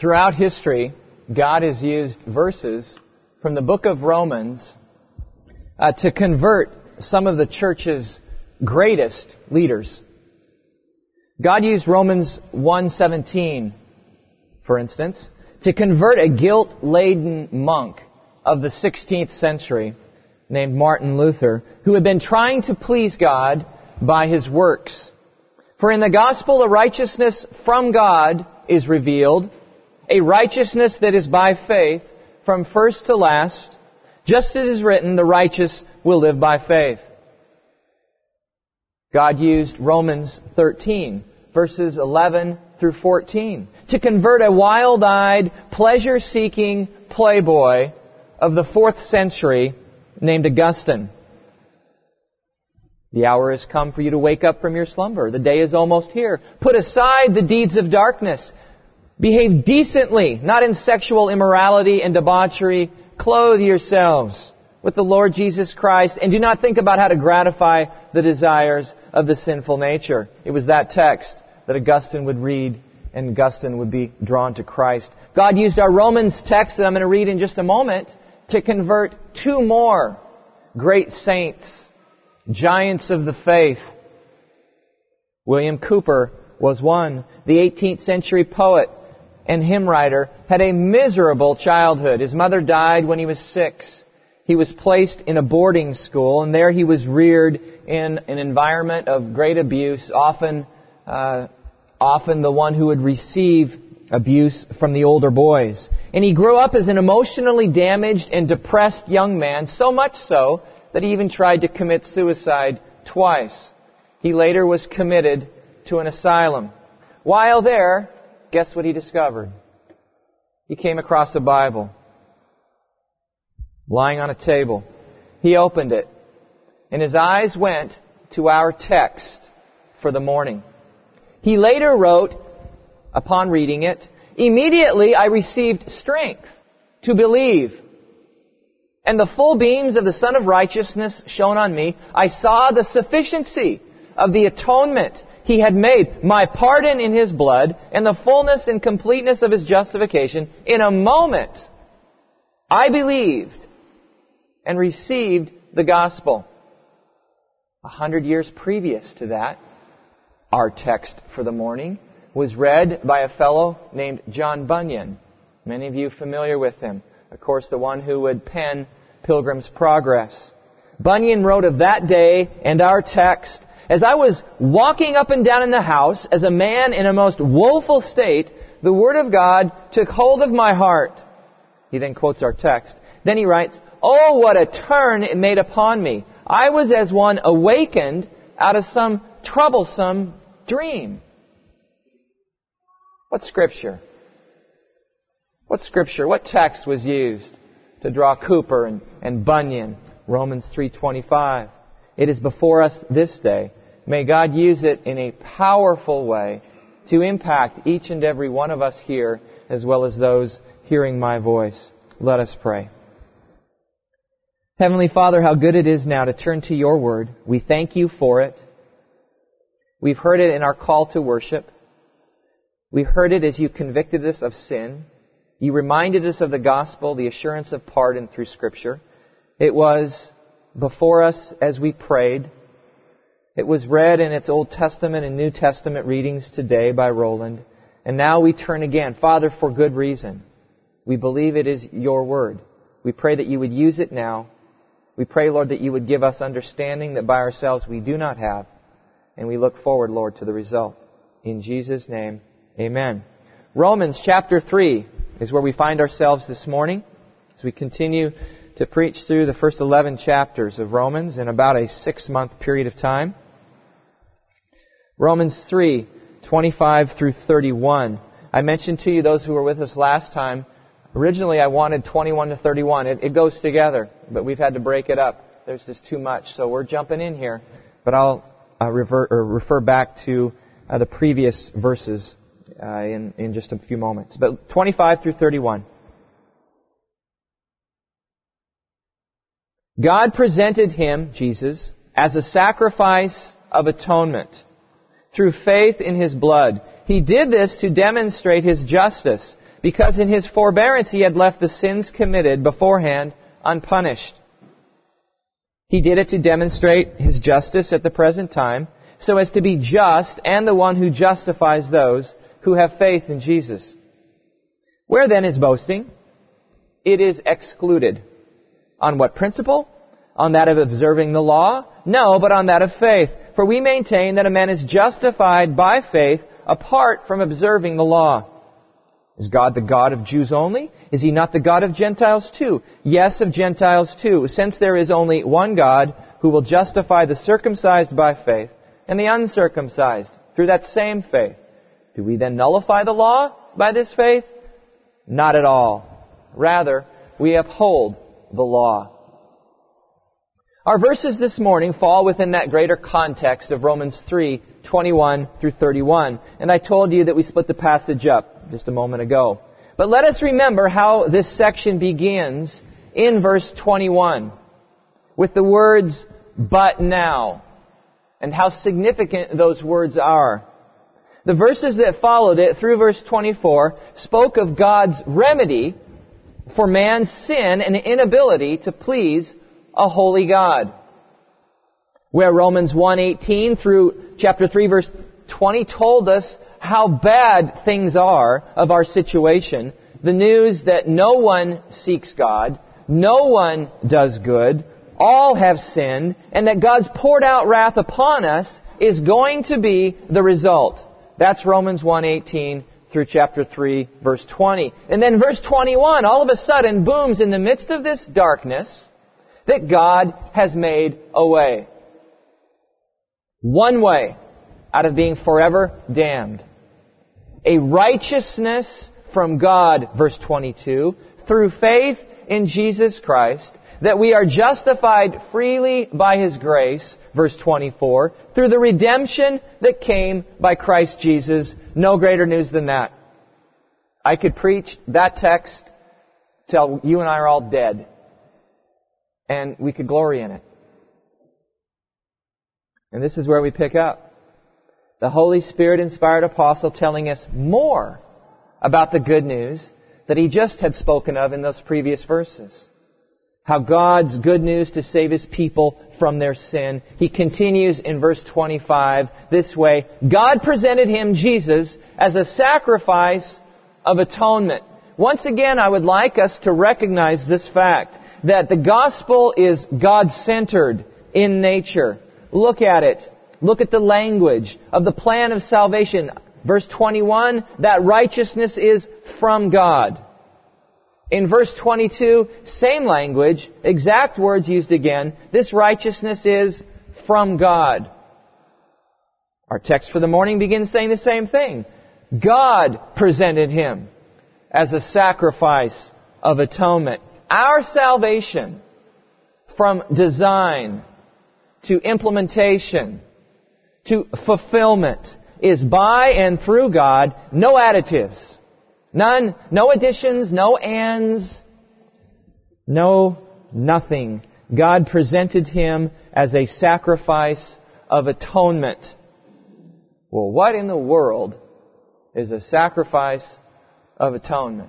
Throughout history, God has used verses from the book of Romans to convert some of the church's greatest leaders. God used Romans 1:17, for instance, to convert a guilt-laden monk of the 16th century named Martin Luther, who had been trying to please God by his works. For in the gospel a righteousness from God is revealed, a righteousness that is by faith from first to last, just as it is written, the righteous will live by faith. God used Romans 13, verses 11 through 14, to convert a wild-eyed, pleasure-seeking playboy of the 4th century named Augustine. The hour has come for you to wake up from your slumber. The day is almost here. Put aside the deeds of darkness. Behave decently, not in sexual immorality and debauchery. Clothe yourselves with the Lord Jesus Christ, and do not think about how to gratify the desires of the sinful nature. It was that text that Augustine would read, and Augustine would be drawn to Christ. God used our Romans text that I'm going to read in just a moment to convert 2 more great saints, giants of the faith. William Cowper was one. The 18th century poet and hymn writer had a miserable childhood. His mother died when he was 6. He was placed in a boarding school, and there he was reared in an environment of great abuse, often the one who would receive abuse from the older boys. And he grew up as an emotionally damaged and depressed young man, so much so that he even tried to commit suicide twice. He later was committed to an asylum. While there, guess what he discovered? He came across a Bible lying on a table. He opened it, and his eyes went to our text for the morning. He later wrote, upon reading it, "Immediately I received strength to believe, and the full beams of the Sun of Righteousness shone on me. I saw the sufficiency of the atonement He had made, my pardon in His blood, and the fullness and completeness of His justification. In a moment, I believed and received the gospel." 100 years previous to that, our text for the morning was read by a fellow named John Bunyan. Many of you familiar with him. Of course, the one who would pen Pilgrim's Progress. Bunyan wrote of that day and our text, "As I was walking up and down in the house as a man in a most woeful state, the Word of God took hold of my heart." He then quotes our text. Then he writes, "Oh, what a turn it made upon me. I was as one awakened out of some troublesome dream." What scripture? What scripture? What text was used to draw Cowper and Bunyan? Romans 3:25. It is before us this day. May God use it in a powerful way to impact each and every one of us here, as well as those hearing my voice. Let us pray. Heavenly Father, how good it is now to turn to your word. We thank you for it. We've heard it in our call to worship. We heard it as you convicted us of sin. You reminded us of the gospel, the assurance of pardon through Scripture. It was before us as we prayed. It was read in its Old Testament and New Testament readings today by Roland. And now we turn again, Father, for good reason. We believe it is your word. We pray that you would use it now. We pray, Lord, that you would give us understanding that by ourselves we do not have. And we look forward, Lord, to the result. In Jesus' name, amen. Romans chapter 3 is where we find ourselves this morning as we continue to preach through the first 11 chapters of Romans in about a 6-month period of time. Romans 3, 25 through 31. I mentioned to you, those who were with us last time, originally I wanted 21 to 31. It goes together, but we've had to break it up. There's just too much, so we're jumping in here. But I'll refer back to the previous verses in just a few moments. But 25 through 31. God presented Him, Jesus, as a sacrifice of atonement through faith in His blood. He did this to demonstrate His justice, because in His forbearance He had left the sins committed beforehand unpunished. He did it to demonstrate His justice at the present time, so as to be just and the one who justifies those who have faith in Jesus. Where then is boasting? It is excluded. On what principle? On that of observing the law? No, but on that of faith. For we maintain that a man is justified by faith apart from observing the law. Is God the God of Jews only? Is He not the God of Gentiles too? Yes, of Gentiles too, since there is only one God who will justify the circumcised by faith and the uncircumcised through that same faith. Do we then nullify the law by this faith? Not at all. Rather, we uphold the law. Our verses this morning fall within that greater context of Romans 3:21 through 31. And I told you that we split the passage up just a moment ago. But let us remember how this section begins in verse 21 with the words, "but now," and how significant those words are. The verses that followed it through verse 24 spoke of God's remedy for man's sin and inability to please a holy God. Where Romans 1:18 through chapter 3 verse 20 told us how bad things are of our situation, the news that no one seeks God, no one does good, all have sinned, and that God's poured out wrath upon us is going to be the result. That's Romans 1:18 through chapter 3 verse 20. And then verse 21 all of a sudden booms in the midst of this darkness that God has made a way. One way out of being forever damned. A righteousness from God, verse 22, through faith in Jesus Christ, that we are justified freely by His grace, verse 24, through the redemption that came by Christ Jesus. No greater news than that. I could preach that text till you and I are all dead. And we could glory in it. And this is where we pick up. The Holy Spirit-inspired apostle telling us more about the good news that he just had spoken of in those previous verses. How God's good news to save His people from their sin. He continues in verse 25 this way. God presented Him, Jesus, as a sacrifice of atonement. Once again, I would like us to recognize this fact, that the gospel is God-centered in nature. Look at it. Look at the language of the plan of salvation. Verse 21, that righteousness is from God. In verse 22, same language, exact words used again. This righteousness is from God. Our text for the morning begins saying the same thing. God presented Him as a sacrifice of atonement. Our salvation, from design to implementation to fulfillment, is by and through God. No additives. None. No additions. No ands. No nothing. God presented Him as a sacrifice of atonement. Well, what in the world is a sacrifice of atonement?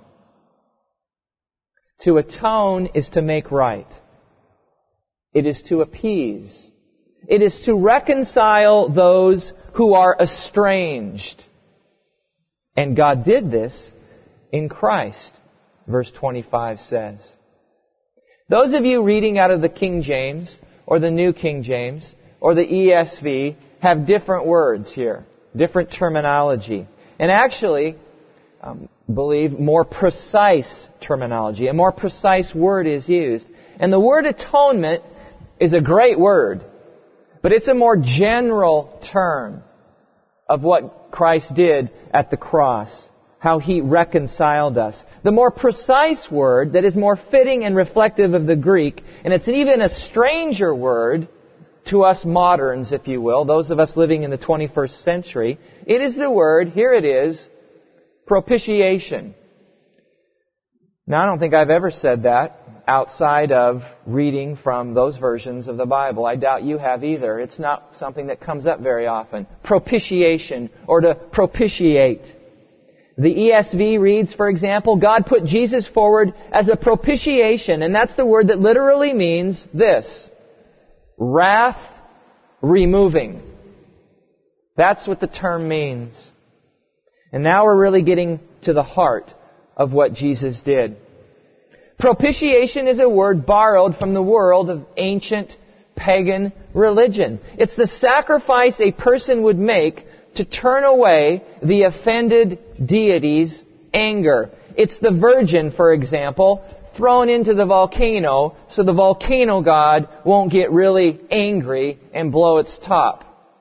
To atone is to make right. It is to appease. It is to reconcile those who are estranged. And God did this in Christ, verse 25 says. Those of you reading out of the King James, or the New King James, or the ESV, have different words here, different terminology. And actually, believe more precise terminology. A more precise word is used. And the word atonement is a great word, but it's a more general term of what Christ did at the cross, how He reconciled us. The more precise word that is more fitting and reflective of the Greek, and it's even a stranger word to us moderns, if you will, those of us living in the 21st century, it is the word, here it is, propitiation. Now, I don't think I've ever said that outside of reading from those versions of the Bible. I doubt you have either. It's not something that comes up very often. Propitiation, or to propitiate. The ESV reads, for example, God put Jesus forward as a propitiation, and that's the word that literally means this: wrath removing. That's what the term means. And now we're really getting to the heart of what Jesus did. Propitiation is a word borrowed from the world of ancient pagan religion. It's the sacrifice a person would make to turn away the offended deity's anger. It's the virgin, for example, thrown into the volcano so the volcano god won't get really angry and blow its top.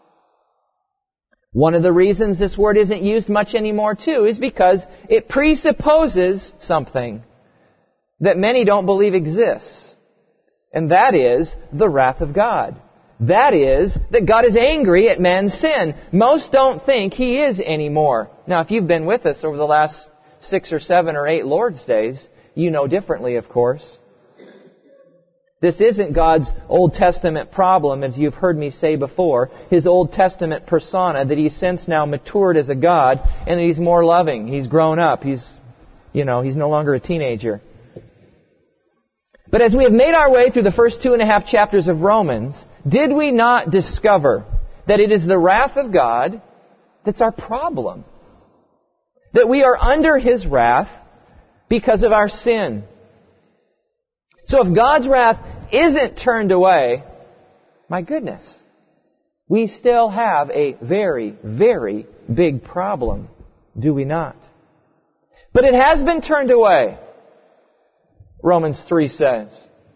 One of the reasons this word isn't used much anymore, too, is because it presupposes something that many don't believe exists. And that is the wrath of God. That is, that God is angry at man's sin. Most don't think He is anymore. Now, if you've been with us over the last 6 or 7 or 8 Lord's Days, you know differently, of course. This isn't God's Old Testament problem, as you've heard me say before, His Old Testament persona, that He's since now matured as a God, and that He's more loving. He's grown up. He's no longer a teenager. But as we have made our way through the first 2.5 chapters of Romans, did we not discover that it is the wrath of God that's our problem? That we are under His wrath because of our sin. So if God's wrath isn't turned away, my goodness, we still have a very, very big problem, do we not? But it has been turned away, Romans 3 says.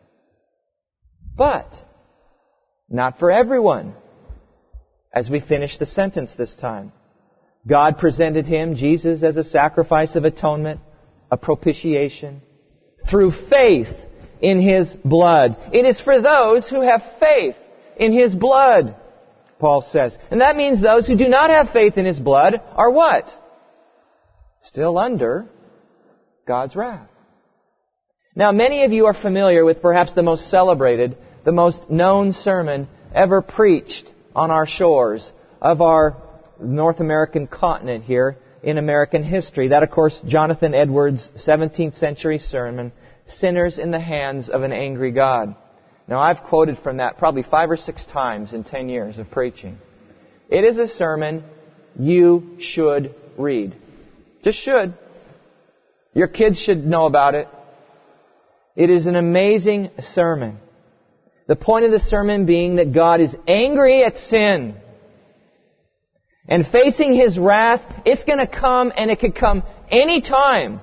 But not for everyone. As we finish the sentence this time, God presented Him, Jesus, as a sacrifice of atonement, a propitiation, through faith in His blood. It is for those who have faith in His blood, Paul says. And that means those who do not have faith in His blood are what? Still under God's wrath. Now, many of you are familiar with perhaps the most celebrated, the most known sermon ever preached on our shores of our North American continent here in American history. That, of course, Jonathan Edwards' 17th century sermon, Sinners in the Hands of an Angry God. Now, I've quoted from that probably 5 or 6 times in 10 years of preaching. It is a sermon you should read. Just should. Your kids should know about it. It is an amazing sermon. The point of the sermon being that God is angry at sin. And facing His wrath, it's going to come, and it could come any time.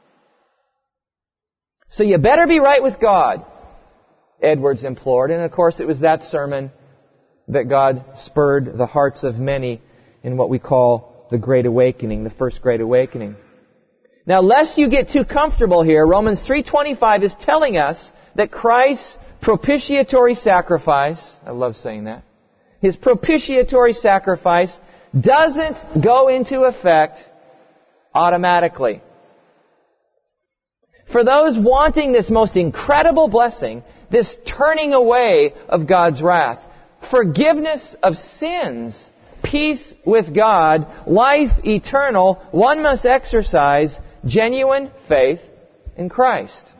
So you better be right with God, Edwards implored. And of course it was that sermon that God spurred the hearts of many in what we call the Great Awakening, the First Great Awakening. Now, lest you get too comfortable here, Romans 3:25 is telling us that Christ's propitiatory sacrifice, I love saying that, His propitiatory sacrifice doesn't go into effect automatically. For those wanting this most incredible blessing, this turning away of God's wrath, forgiveness of sins, peace with God, life eternal, one must exercise genuine faith in Christ.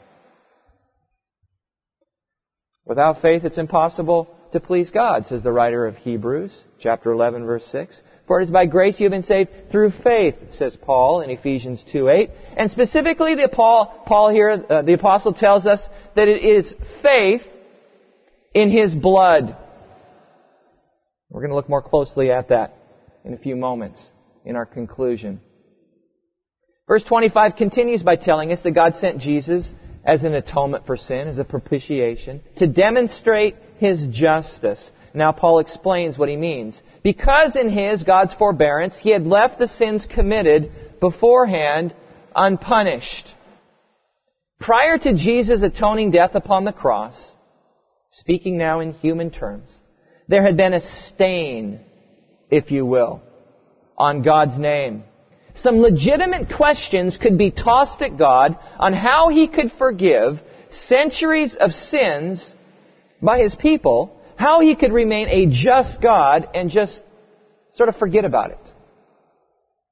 Without faith, it's impossible to please God, says the writer of Hebrews, chapter 11, verse 6. For it is by grace you have been saved through faith, says Paul in Ephesians 2:8. And specifically, Paul here, the apostle tells us that it is faith in His blood. We're going to look more closely at that in a few moments in our conclusion. Verse 25 continues by telling us that God sent Jesus as an atonement for sin, as a propitiation, to demonstrate His justice. Now Paul explains what he means. Because in God's forbearance, He had left the sins committed beforehand unpunished. Prior to Jesus' atoning death upon the cross, speaking now in human terms, there had been a stain, if you will, on God's name. Some legitimate questions could be tossed at God on how He could forgive centuries of sins by His people, how He could remain a just God and just sort of forget about it.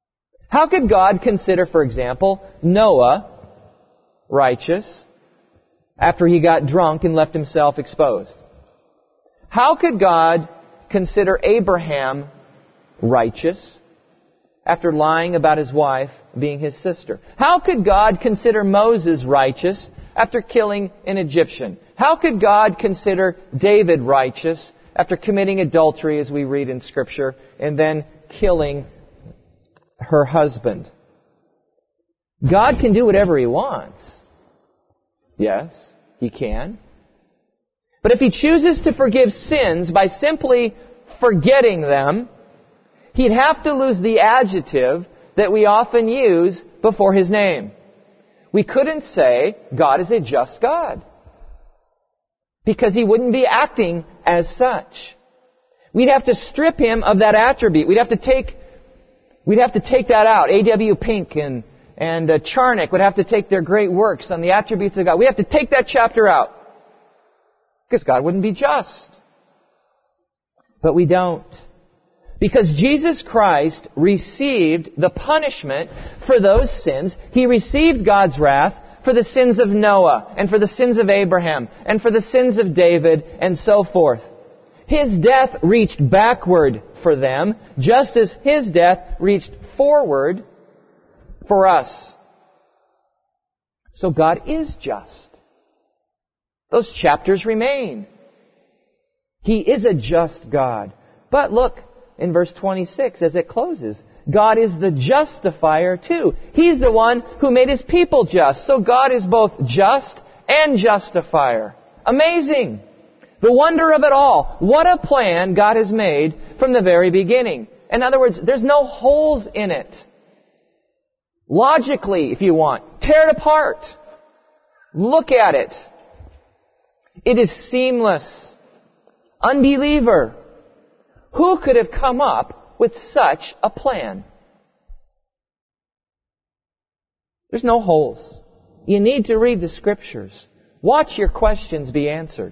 How could God consider, for example, Noah righteous after he got drunk and left himself exposed? How could God consider Abraham righteous after lying about his wife being his sister? How could God consider Moses righteous after killing an Egyptian? How could God consider David righteous after committing adultery, as we read in Scripture, and then killing her husband? God can do whatever He wants. Yes, He can. But if He chooses to forgive sins by simply forgetting them, He'd have to lose the adjective that we often use before His name. We couldn't say God is a just God, because He wouldn't be acting as such. We'd have to strip Him of that attribute. We'd have to take that out. A.W. Pink and Charnock would have to take their great works on the attributes of God. We have to take that chapter out, because God wouldn't be just. But we don't. Because Jesus Christ received the punishment for those sins. He received God's wrath for the sins of Noah, and for the sins of Abraham, and for the sins of David, and so forth. His death reached backward for them, just as His death reached forward for us. So God is just. Those chapters remain. He is a just God. But look in verse 26 as it closes. God is the justifier too. He's the one who made His people just. So God is both just and justifier. Amazing. The wonder of it all. What a plan God has made from the very beginning. In other words, there's no holes in it. Logically, if you want, tear it apart. Look at it. It is seamless. Unbeliever, who could have come up with such a plan? There's no holes. You need to read the Scriptures. Watch your questions be answered,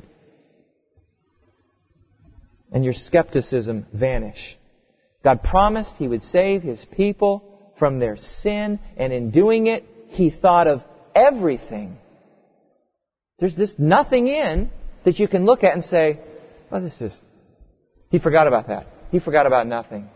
and your skepticism vanish. God promised He would save His people from their sin, and in doing it, He thought of everything. There's just nothing in that you can look at and say, well, He forgot about that. He forgot about nothing.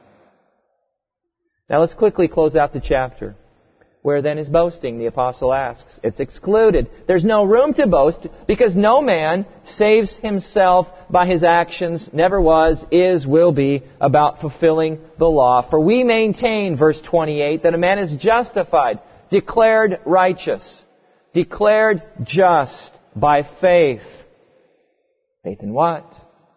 Now let's quickly close out the chapter. Where then is boasting, the apostle asks. It's excluded. There's no room to boast, because no man saves himself by his actions, never was, is, will be, about fulfilling the law. For we maintain, verse 28, that a man is justified, declared righteous, declared just by faith. Faith in what?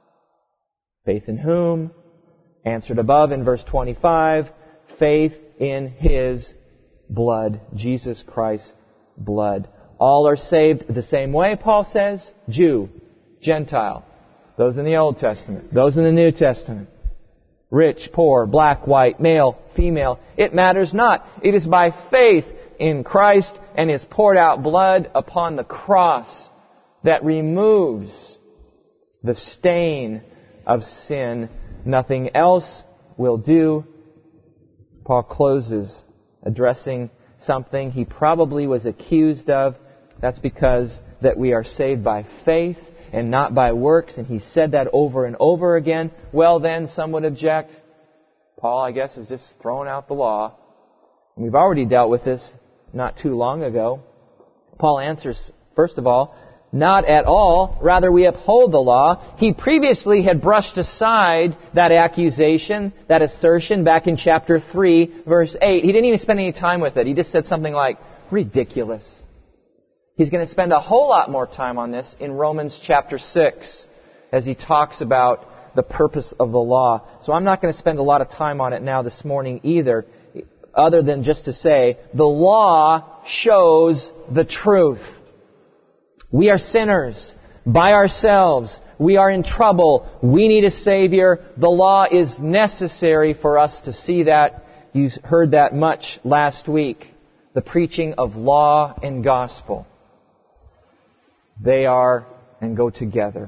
Faith in whom? Answered above in verse 25, faith in His blood, Jesus Christ's blood. All are saved the same way, Paul says. Jew, Gentile. Those in the Old Testament. Those in the New Testament. Rich, poor, black, white, male, female. It matters not. It is by faith in Christ and His poured out blood upon the cross that removes the stain of sin. Nothing else will do. Paul closes addressing something he probably was accused of. That's because that we are saved by faith and not by works. And he said that over and over again. Well then, some would object, Paul, I guess, is just throwing out the law. And we've already dealt with this not too long ago. Paul answers, first of all, not at all. Rather, we uphold the law. He previously had brushed aside that accusation, that assertion back in chapter 3, verse 8. He didn't even spend any time with it. He just said something like, ridiculous. He's going to spend a whole lot more time on this in Romans chapter 6 as he talks about the purpose of the law. So I'm not going to spend a lot of time on it now this morning either, other than just to say, the law shows the truth. We are sinners by ourselves. We are in trouble. We need a Savior. The law is necessary for us to see that. You heard that much last week. The preaching of law and gospel. They are and go together.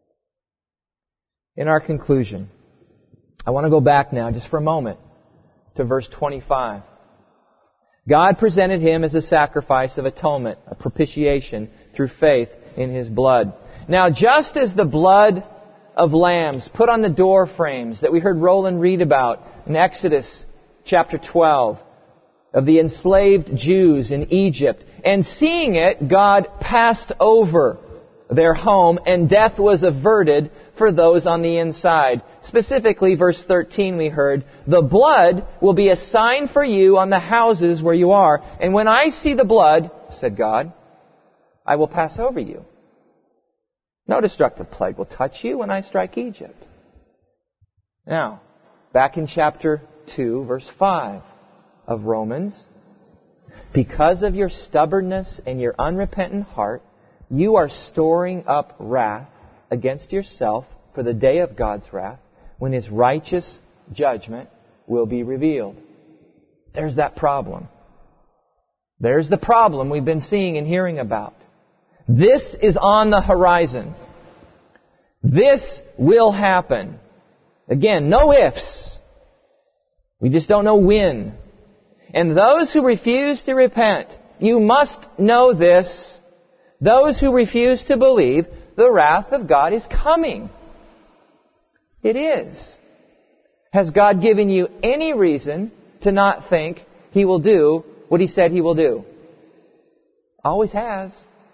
In our conclusion, I want to go back now just for a moment to verse 25. God presented Him as a sacrifice of atonement, a propitiation through faith in His blood. Now, just as the blood of lambs put on the door frames that we heard Roland read about in Exodus chapter 12 of the enslaved Jews in Egypt, and seeing it, God passed over their home and death was averted for those on the inside. Specifically, verse 13 we heard, the blood will be a sign for you on the houses where you are. And when I see the blood, said God, I will pass over you. No destructive plague will touch you when I strike Egypt. Now, back in chapter 2, verse 5 of Romans, because of your stubbornness and your unrepentant heart, you are storing up wrath against yourself for the day of God's wrath, when His righteous judgment will be revealed. There's that problem. There's the problem we've been seeing and hearing about. This is on the horizon. This will happen. Again, no ifs. We just don't know when. And those who refuse to repent, you must know this. Those who refuse to believe, the wrath of God is coming. It is. Has God given you any reason to not think He will do what He said He will do? Always has.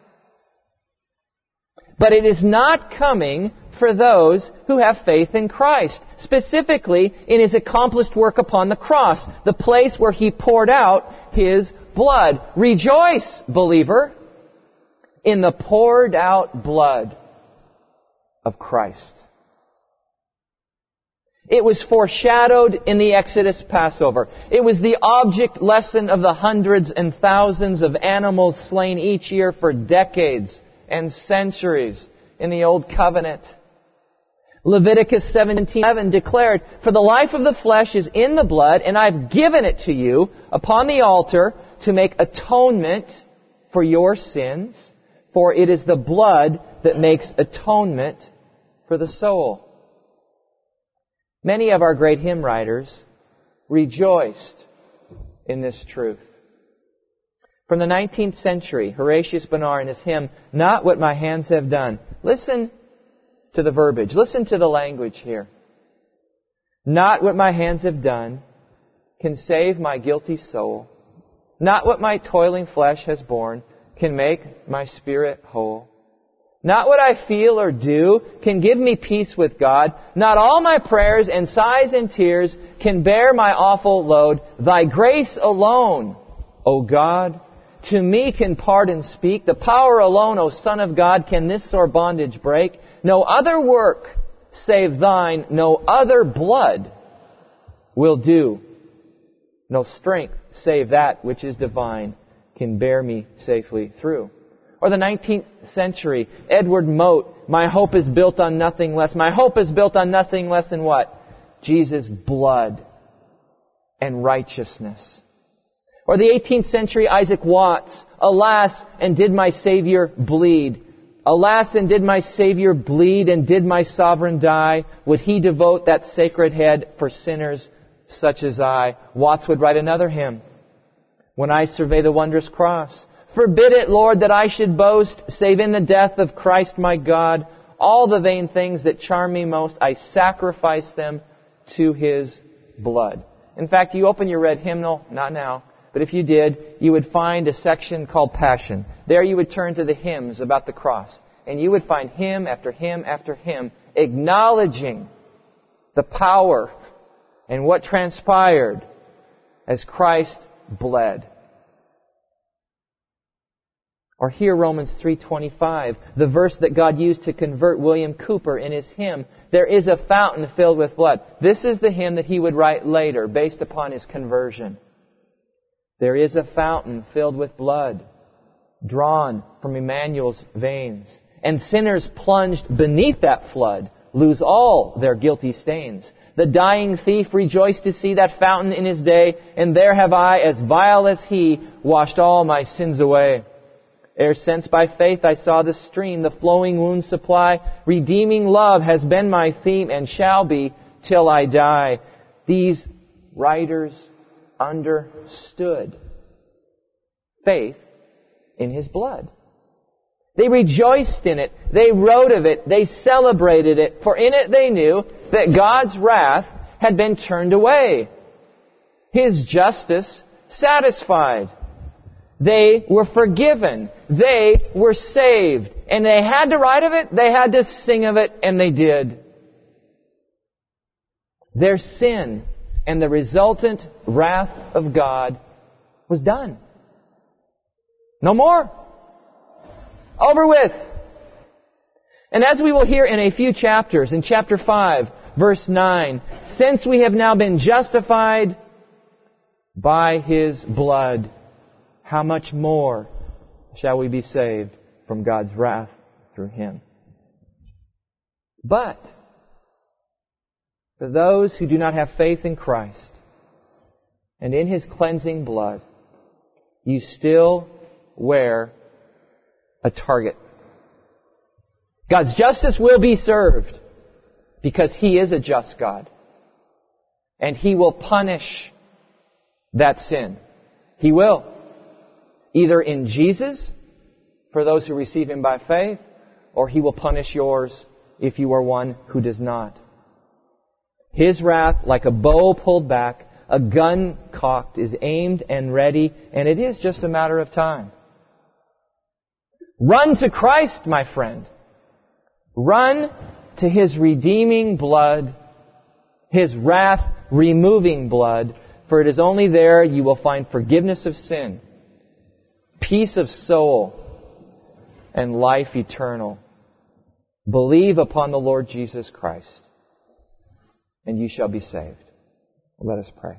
But it is not coming for those who have faith in Christ, specifically in His accomplished work upon the cross, the place where He poured out His blood. Rejoice, believer, in the poured out blood of Christ. It was foreshadowed in the Exodus Passover. It was the object lesson of the hundreds and thousands of animals slain each year for decades and centuries in the Old Covenant. Leviticus 17:11 declared, for the life of the flesh is in the blood, and I've given it to you upon the altar to make atonement for your sins, for it is the blood that makes atonement for the soul. Many of our great hymn writers rejoiced in this truth. From the 19th century, Horatius Bonar in his hymn, Not What My Hands Have Done. Listen to the verbiage. Listen to the language here. Not what my hands have done can save my guilty soul. Not what my toiling flesh has borne can make my spirit whole. Not what I feel or do can give me peace with God. Not all my prayers and sighs and tears can bear my awful load. Thy grace alone, O God, to me can pardon speak. The power alone, O Son of God, can this sore bondage break. No other work save Thine, no other blood will do. No strength save that which is divine can bear me safely through. Or the 19th century, Edward Mote, my hope is built on nothing less. My hope is built on nothing less than what? Jesus' blood and righteousness. Or the 18th century Isaac Watts, alas, and did my Savior bleed? Alas, and did my Savior bleed, and did my Sovereign die? Would He devote that sacred head for sinners such as I? Watts would write another hymn. When I survey the wondrous cross, forbid it, Lord, that I should boast, save in the death of Christ my God. All the vain things that charm me most, I sacrifice them to His blood. In fact, you open your red hymnal, not now, but if you did, you would find a section called Passion. There you would turn to the hymns about the cross. And you would find hymn after hymn after hymn acknowledging the power and what transpired as Christ bled. Or hear Romans 3:25, the verse that God used to convert William Cooper in his hymn, there is a fountain filled with blood. This is the hymn that he would write later based upon his conversion. There is a fountain filled with blood, drawn from Emmanuel's veins. And sinners plunged beneath that flood lose all their guilty stains. The dying thief rejoiced to see that fountain in his day, and there have I, as vile as he, washed all my sins away. Ere since by faith I saw the stream, the flowing wounds supply, redeeming love has been my theme and shall be till I die. These writers understood faith in His blood. They rejoiced in it. They wrote of it. They celebrated it. For in it they knew that God's wrath had been turned away, His justice satisfied. They were forgiven. They were saved. And they had to write of it. They had to sing of it. And they did. Their sin and the resultant wrath of God was done. No more. Over with. And as we will hear in a few chapters, in chapter 5, verse 9, since we have now been justified by His blood, how much more shall we be saved from God's wrath through Him? But for those who do not have faith in Christ and in His cleansing blood, you still wear a target. God's justice will be served because He is a just God. And He will punish that sin. He will. Either in Jesus, for those who receive Him by faith, or He will punish yours if you are one who does not. His wrath, like a bow pulled back, a gun cocked, is aimed and ready, and it is just a matter of time. Run to Christ, my friend. Run to His redeeming blood, His wrath-removing blood, for it is only there you will find forgiveness of sin, peace of soul, and life eternal. Believe upon the Lord Jesus Christ, and you shall be saved. Let us pray.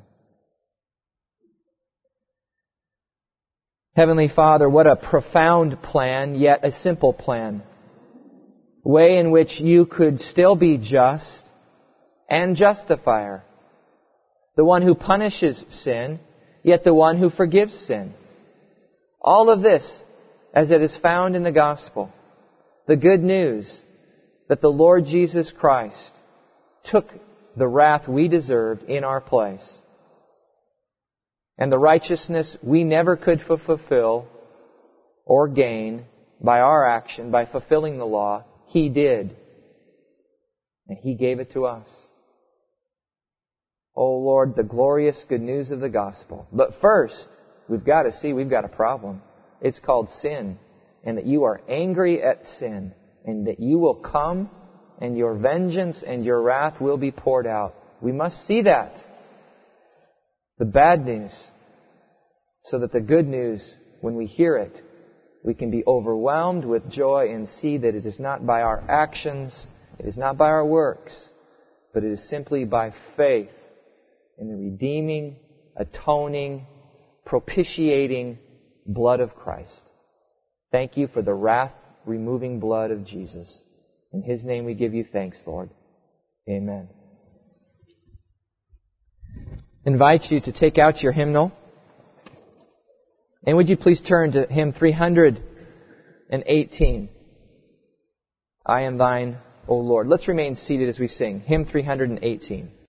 Heavenly Father, what a profound plan, yet a simple plan. A way in which you could still be just and justifier. The one who punishes sin, yet the one who forgives sin. All of this, as it is found in the gospel. The good news that the Lord Jesus Christ took the wrath we deserved in our place. And the righteousness we never could fulfill or gain by our action, by fulfilling the law, He did. And He gave it to us. Oh Lord, the glorious good news of the gospel. But first, we've got a problem. It's called sin. And that you are angry at sin. And that you will come and your vengeance and your wrath will be poured out. We must see that. The bad news, so that the good news, when we hear it, we can be overwhelmed with joy and see that it is not by our actions, it is not by our works, but it is simply by faith in the redeeming, atoning, propitiating blood of Christ. Thank you for the wrath-removing blood of Jesus. In His name we give you thanks, Lord. Amen. Invite you to take out your hymnal. And would you please turn to hymn 318. I am thine, O Lord. Let's remain seated as we sing. Hymn 318.